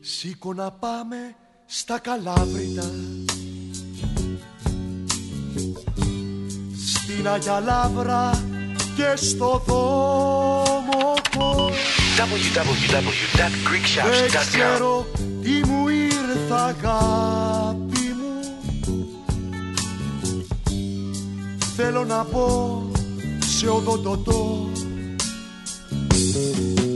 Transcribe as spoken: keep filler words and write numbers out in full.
Σήκω να πάμε στα Καλάβρητα, στην Αγιά Λαύρα και στο Δόμοκο. double-u double-u double-u dot greek shops dot com. Δεν ξέρω τι μου ήρθα, αγάπη μου. Θέλω να πω σε οδοντοτό.